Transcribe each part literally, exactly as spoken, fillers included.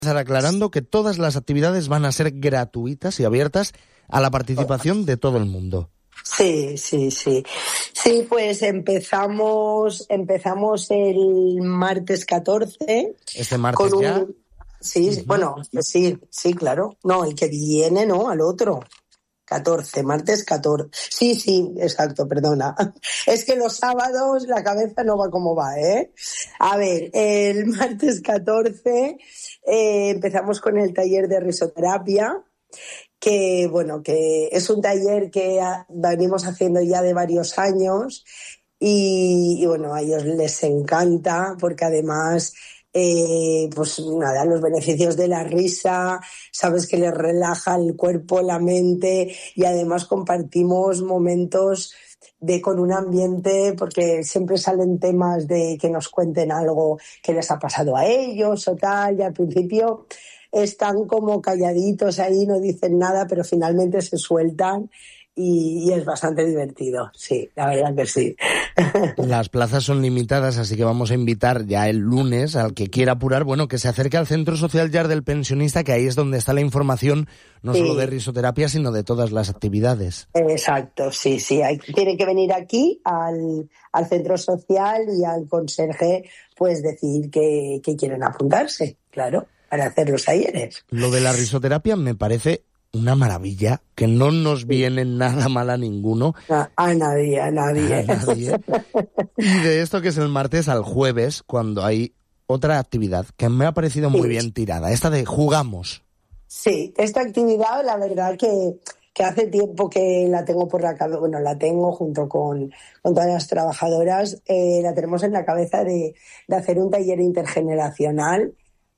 Estar aclarando que todas las actividades van a ser gratuitas y abiertas a la participación de todo el mundo. Sí, sí, sí. Sí, pues empezamos empezamos el martes catorce. Este martes con ya. Un... Sí, uh-huh. Bueno, sí, sí, claro. No, el que viene, no, al otro. catorce, martes catorce. Sí, sí, exacto, perdona. Es que los sábados la cabeza no va como va, ¿eh? A ver, el martes catorce eh, empezamos con el taller de risoterapia, que, bueno, que es un taller que venimos haciendo ya de varios años y, y bueno, a ellos les encanta porque además... Eh, pues nada, los beneficios de la risa, sabes que les relaja el cuerpo, la mente y además compartimos momentos de con un ambiente, porque siempre salen temas de que nos cuenten algo que les ha pasado a ellos o tal, y al principio están como calladitos ahí, no dicen nada, pero finalmente se sueltan. Y, y es bastante divertido, sí, la verdad que sí. Las plazas son limitadas, así que vamos a invitar ya el lunes al que quiera apurar, bueno, que se acerque al Centro Social Llar del Pensionista, que ahí es donde está la información, no sí. solo de risoterapia, sino de todas las actividades. Exacto, sí, sí. Hay, tienen que venir aquí al, al Centro Social y al conserje, pues decir que, que quieren apuntarse, claro, para hacer los talleres. Lo de la risoterapia me parece una maravilla, que no nos viene nada mal a ninguno. A, a nadie, a nadie. A nadie. Y de esto que es el martes al jueves, cuando hay otra actividad que me ha parecido muy sí. bien tirada, esta de jugamos. Sí, esta actividad la verdad que, que hace tiempo que la tengo por la cabeza, bueno, la tengo junto con, con todas las trabajadoras, eh, la tenemos en la cabeza de, de hacer un taller intergeneracional,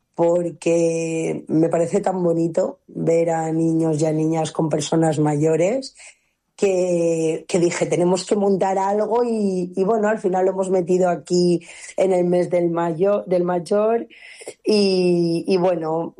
porque me parece tan bonito ver a niños y a niñas con personas mayores que, que dije, tenemos que montar algo y, y bueno, al final lo hemos metido aquí en el mes del, mayo, del mayor y, y bueno,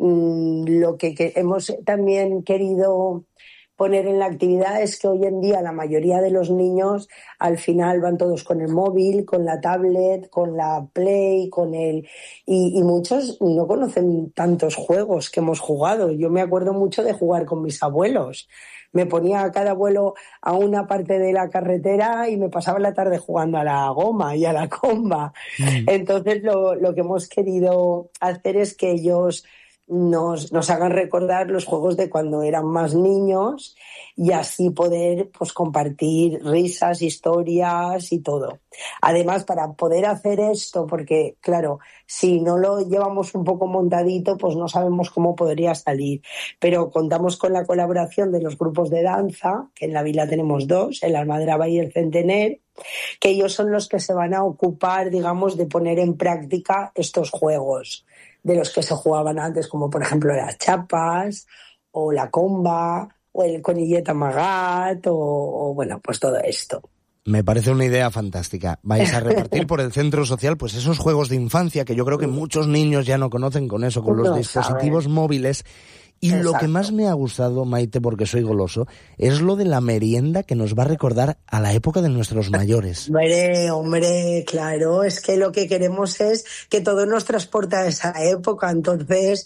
lo que, que hemos también querido poner en la actividad es que hoy en día la mayoría de los niños al final van todos con el móvil, con la tablet, con la Play, con el... Y, y muchos no conocen tantos juegos que hemos jugado. Yo me acuerdo mucho de jugar con mis abuelos. Me ponía a cada abuelo a una parte de la carretera y me pasaba la tarde jugando a la goma y a la comba. Mm. Entonces lo, lo que hemos querido hacer es que ellos... Nos, nos hagan recordar los juegos de cuando eran más niños y así poder pues compartir risas, historias y todo. Además, para poder hacer esto, porque claro, si no lo llevamos un poco montadito, pues no sabemos cómo podría salir. Pero contamos con la colaboración de los grupos de danza, que en la vila tenemos dos, el Almadraba y el Centener, que ellos son los que se van a ocupar, digamos, de poner en práctica estos juegos de los que se jugaban antes, como por ejemplo las chapas, o la comba, o el conilleta amagat, o, o bueno, pues todo esto. Me parece una idea fantástica. Vais a repartir por el centro social pues esos juegos de infancia que yo creo que muchos niños ya no conocen con eso, con los no dispositivos saben. móviles. Y Exacto. Lo que más me ha gustado, Maite, porque soy goloso, es lo de la merienda que nos va a recordar a la época de nuestros mayores. Hombre, hombre, claro, es que lo que queremos es que todo nos transporta a esa época. Entonces,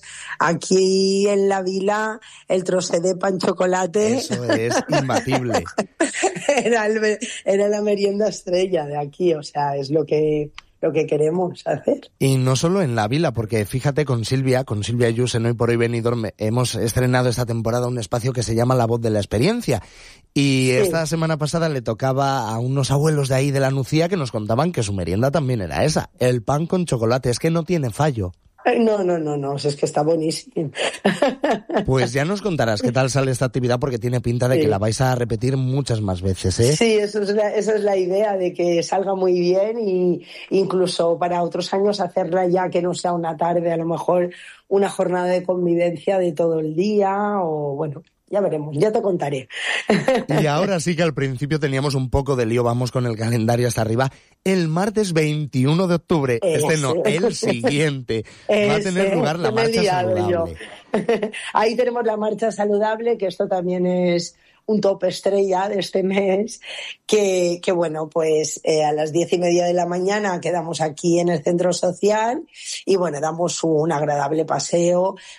aquí en la vila, el trocé de pan chocolate... Eso es imbatible. era, el, era la merienda estrella de aquí, o sea, es lo que... lo que queremos hacer. Y no solo en la vila, porque fíjate con Silvia, con Silvia Yus en Hoy por Hoy Benidorm, hemos estrenado esta temporada un espacio que se llama La Voz de la Experiencia. Y sí. esta semana pasada le tocaba a unos abuelos de ahí de la Nucía que nos contaban que su merienda también era esa, el pan con chocolate, es que no tiene fallo. No, no, no, no, es que está buenísimo. Pues ya nos contarás qué tal sale esta actividad porque tiene pinta de sí. que la vais a repetir muchas más veces, ¿eh? Sí, eso es la, esa es la idea, de que salga muy bien y incluso para otros años hacerla ya que no sea una tarde, a lo mejor una jornada de convivencia de todo el día o bueno... Ya veremos, ya te contaré. Y ahora sí que al principio teníamos un poco de lío, vamos con el calendario hasta arriba. El martes veintiuno de octubre, Ese. este no, el siguiente, Ese. va a tener lugar la marcha saludable. Yo. Ahí tenemos la marcha saludable, que esto también es un top estrella de este mes, que, que bueno, pues eh, a las diez y media de la mañana quedamos aquí en el centro social y bueno, damos un agradable paseo